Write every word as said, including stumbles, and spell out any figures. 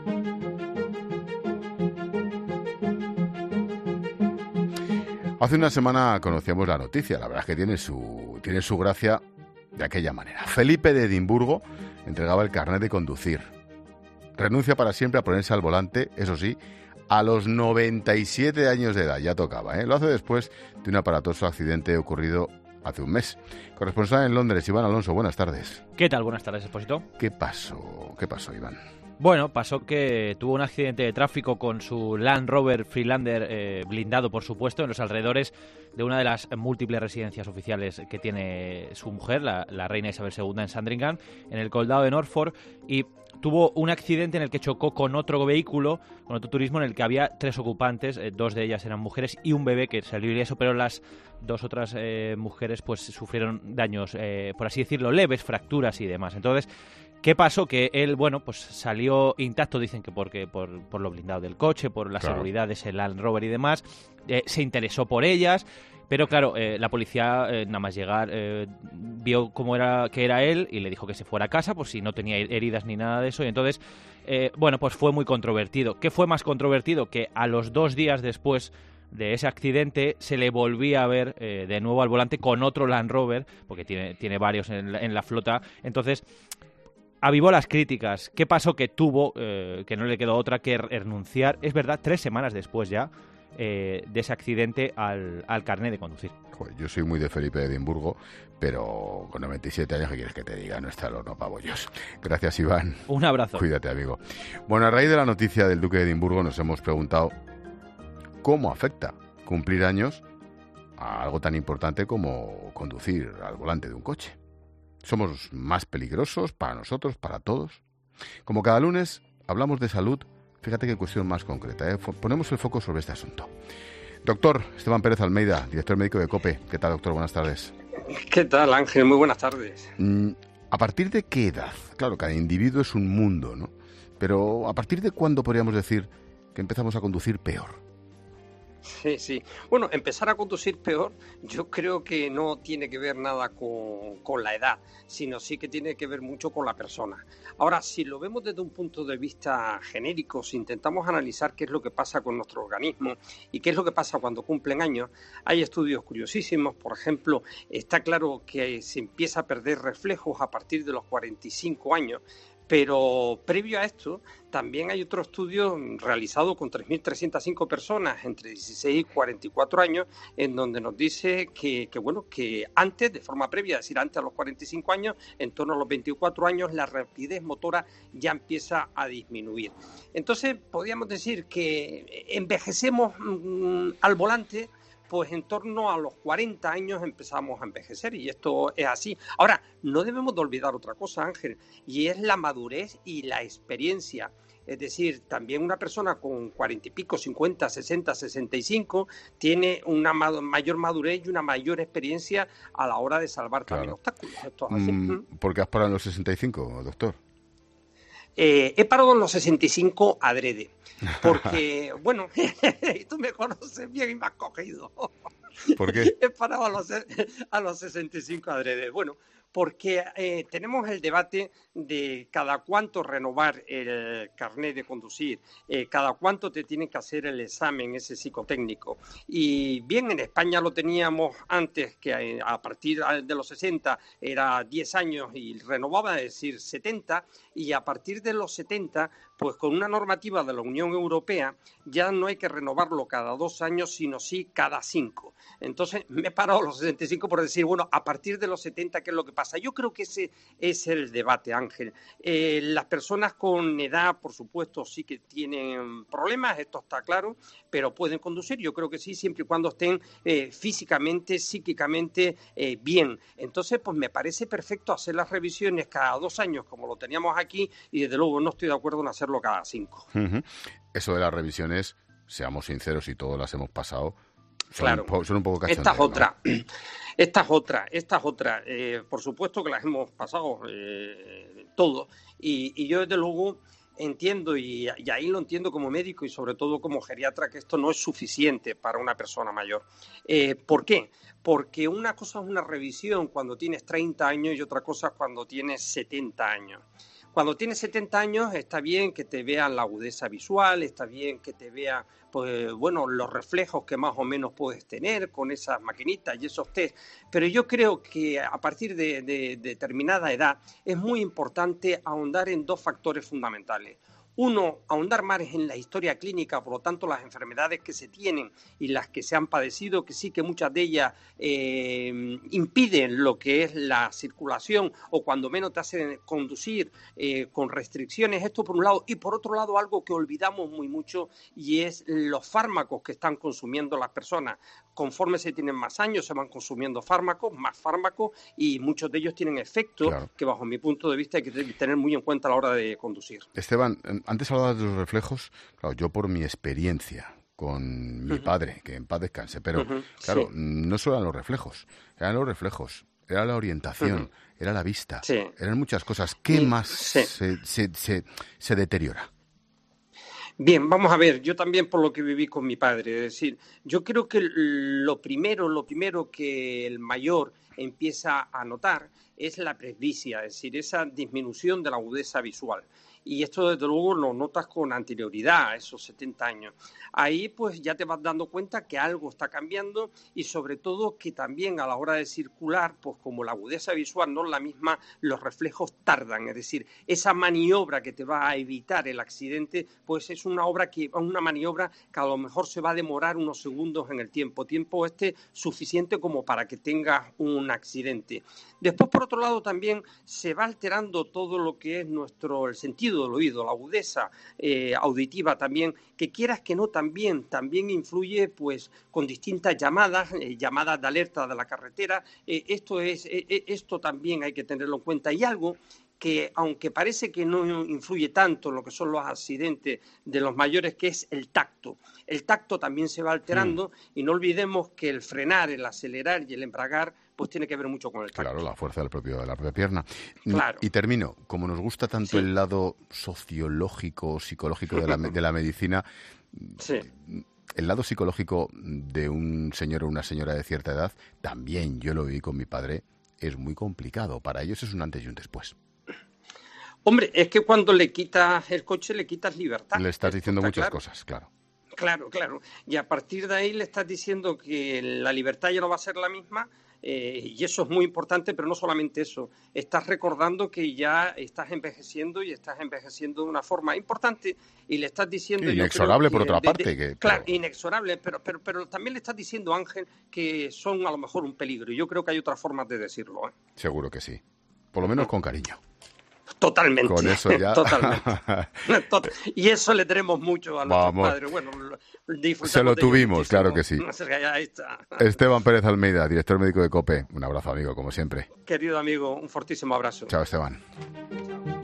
Hace una semana conocíamos la noticia, la verdad es que tiene su, tiene su gracia de aquella manera. Felipe de Edimburgo entregaba el carnet de conducir. Renuncia para siempre a ponerse al volante, eso sí, a los noventa y siete años de edad, ya tocaba, ¿eh? Lo hace después de un aparatoso accidente ocurrido hace un mes. Corresponsal en Londres, Iván Alonso, buenas tardes. ¿Qué tal? Buenas tardes, Expósito. ¿Qué pasó? ¿Qué pasó, Iván? Bueno, pasó que tuvo un accidente de tráfico con su Land Rover Freelander eh, blindado, por supuesto, en los alrededores de una de las múltiples residencias oficiales que tiene su mujer, la, la reina Isabel segunda, en Sandringham, en el condado de Norfolk, y tuvo un accidente en el que chocó con otro vehículo, con otro turismo, en el que había tres ocupantes, eh, dos de ellas eran mujeres y un bebé que salió ileso, pero las dos otras eh, mujeres pues sufrieron daños, eh, por así decirlo, leves, fracturas y demás. Entonces, ¿qué pasó? Que él, bueno, pues salió intacto, dicen que porque por, por lo blindado del coche, por la Claro. seguridad de ese Land Rover y demás, eh, se interesó por ellas, pero claro, eh, la policía, eh, nada más llegar, eh, vio cómo era que era él y le dijo que se fuera a casa, por si no tenía heridas ni nada de eso, y entonces, eh, bueno, pues fue muy controvertido. ¿Qué fue más controvertido? Que a los dos días después de ese accidente se le volvía a ver eh, de nuevo al volante con otro Land Rover, porque tiene, tiene varios en la, en la flota, entonces avivó las críticas. ¿Qué pasó? Que tuvo, eh, que no le quedó otra que renunciar, es verdad, tres semanas después ya, eh, de ese accidente al, al carnet de conducir. Joder, yo soy muy de Felipe de Edimburgo, pero con noventa y siete años, ¿qué quieres que te diga? No está el horno para bollos. Gracias, Iván. Un abrazo. Cuídate, amigo. Bueno, a raíz de la noticia del duque de Edimburgo nos hemos preguntado cómo afecta cumplir años a algo tan importante como conducir al volante de un coche. ¿Somos más peligrosos para nosotros, para todos? Como cada lunes hablamos de salud, fíjate qué cuestión más concreta, ¿eh? Ponemos el foco sobre este asunto. Doctor Esteban Pérez Almeida, director médico de COPE. ¿Qué tal, doctor? Buenas tardes. ¿Qué tal, Ángel? Muy buenas tardes. Mm, ¿A partir de qué edad? Claro, cada individuo es un mundo, ¿no? Pero ¿a partir de cuándo podríamos decir que empezamos a conducir peor? Sí, sí. Bueno, empezar a conducir peor, yo creo que no tiene que ver nada con, con la edad, sino sí que tiene que ver mucho con la persona. Ahora, si lo vemos desde un punto de vista genérico, si intentamos analizar qué es lo que pasa con nuestro organismo y qué es lo que pasa cuando cumplen años, hay estudios curiosísimos. Por ejemplo, está claro que se empieza a perder reflejos a partir de los cuarenta y cinco años. Pero previo a esto, también hay otro estudio realizado con tres mil trescientas cinco personas entre dieciséis y cuarenta y cuatro años, en donde nos dice que, que, bueno, que antes, de forma previa, es decir, antes a los cuarenta y cinco años, en torno a los veinticuatro años, la rapidez motora ya empieza a disminuir. Entonces, podríamos decir que envejecemos mmm, al volante, pues en torno a los cuarenta años empezamos a envejecer, y esto es así. Ahora, no debemos de olvidar otra cosa, Ángel, y es la madurez y la experiencia. Es decir, también una persona con cuarenta y pico, cincuenta, sesenta, sesenta y cinco, tiene una ma- mayor madurez y una mayor experiencia a la hora de salvar Claro. también obstáculos. Esto es así. Mm, ¿Por qué has parado en los sesenta y cinco, doctor? Eh, he parado en los sesenta y cinco adrede, porque, bueno, tú me conoces bien y me has cogido. ¿Por qué? He parado a los, a los sesenta y cinco adrede. Bueno, porque eh, tenemos el debate de cada cuánto renovar el carnet de conducir, eh, cada cuánto te tienen que hacer el examen ese psicotécnico. Y bien, en España lo teníamos antes, que a partir de los sesenta era diez años y renovaba, es decir, setenta, y a partir de los setenta, pues con una normativa de la Unión Europea, ya no hay que renovarlo cada dos años, sino sí cada cinco. Entonces me he parado a los sesenta y cinco por decir, bueno, a partir de los setenta, ¿qué es lo que pasa? Yo creo que ese es el debate, Ángel. Eh, las personas con edad, por supuesto, sí que tienen problemas, esto está claro, pero pueden conducir, yo creo que sí, siempre y cuando estén eh, físicamente, psíquicamente eh, bien. Entonces, pues me parece perfecto hacer las revisiones cada dos años, como lo teníamos aquí, y desde luego no estoy de acuerdo en hacerlo cada cinco. Uh-huh. Eso de las revisiones, seamos sinceros, y todos las hemos pasado, son, Claro. un, po- son un poco cachondeos, Esta es ¿no? otra, esta es otra, esta es otra. Eh, por supuesto que las hemos pasado eh, todo, y, y yo desde luego entiendo, y, y ahí lo entiendo como médico y sobre todo como geriatra, que esto no es suficiente para una persona mayor. Eh, ¿Por qué? Porque una cosa es una revisión cuando tienes treinta años y otra cosa es cuando tienes setenta años. Cuando tienes setenta años está bien que te vean la agudeza visual, está bien que te vean, pues, bueno, los reflejos que más o menos puedes tener con esas maquinitas y esos test, pero yo creo que a partir de, de, de determinada edad es muy importante ahondar en dos factores fundamentales. Uno, ahondar más en la historia clínica, por lo tanto las enfermedades que se tienen y las que se han padecido, que sí que muchas de ellas eh, impiden lo que es la circulación o cuando menos te hacen conducir eh, con restricciones, esto por un lado, y por otro lado algo que olvidamos muy mucho y es los fármacos que están consumiendo las personas. Conforme se tienen más años se van consumiendo fármacos, más fármacos y muchos de ellos tienen efectos claro. que bajo mi punto de vista hay que tener muy en cuenta a la hora de conducir. Esteban, antes hablabas de los reflejos, claro, yo por mi experiencia con mi uh-huh. padre, que en paz descanse, pero uh-huh. claro, sí. no solo eran los reflejos, eran los reflejos, era la orientación, uh-huh. era la vista, sí. eran muchas cosas. ¿Qué sí. más sí. Se, se, se, se deteriora? Bien, vamos a ver, yo también por lo que viví con mi padre, es decir, yo creo que lo primero, lo primero que el mayor empieza a notar es la presbicia, es decir, esa disminución de la agudeza visual. Y esto, desde luego, lo notas con anterioridad a esos setenta años. Ahí, pues, ya te vas dando cuenta que algo está cambiando y, sobre todo, que también a la hora de circular, pues, como la agudeza visual no es la misma, los reflejos tardan. Es decir, esa maniobra que te va a evitar el accidente, pues, es una obra que, una maniobra que a lo mejor se va a demorar unos segundos en el tiempo. Tiempo este suficiente como para que tengas un accidente. Después, por otro lado, también se va alterando todo lo que es nuestro el sentido del oído, la agudeza eh, auditiva también, que quieras que no también, también influye pues con distintas llamadas, eh, llamadas de alerta de la carretera, eh, esto, es, eh, esto también hay que tenerlo en cuenta. Y algo que, aunque parece que no influye tanto en lo que son los accidentes de los mayores, que es el tacto. El tacto también se va alterando mm. y no olvidemos que el frenar, el acelerar y el embragar pues tiene que ver mucho con el tacto. Claro, la fuerza del propio, de la propia pierna. Claro. Y termino, como nos gusta tanto sí. el lado sociológico, psicológico de la, de la medicina, sí. el lado psicológico de un señor o una señora de cierta edad, también yo lo viví con mi padre, es muy complicado. Para ellos es un antes y un después. Hombre, es que cuando le quitas el coche le quitas libertad. Le estás diciendo muchas claro. cosas, claro. Claro, claro. Y a partir de ahí le estás diciendo que la libertad ya no va a ser la misma. Eh, y eso es muy importante, pero no solamente eso. Estás recordando que ya estás envejeciendo y estás envejeciendo de una forma importante y le estás diciendo... Inexorable, que, por otra de, parte. De, que, claro, pero... inexorable, pero, pero, pero también le estás diciendo, Ángel, que son a lo mejor un peligro. Y yo creo que hay otras formas de decirlo. ¿eh? Seguro que sí. Por lo menos con cariño. Totalmente. Con eso ya. Totalmente. Y eso le tenemos mucho a nuestros Vamos. padres. Bueno, se lo tuvimos, claro que sí. Ahí está. Esteban Pérez Almeida, director médico de COPE. Un abrazo, amigo, como siempre. Querido amigo, un fortísimo abrazo. Chao, Esteban. Chao.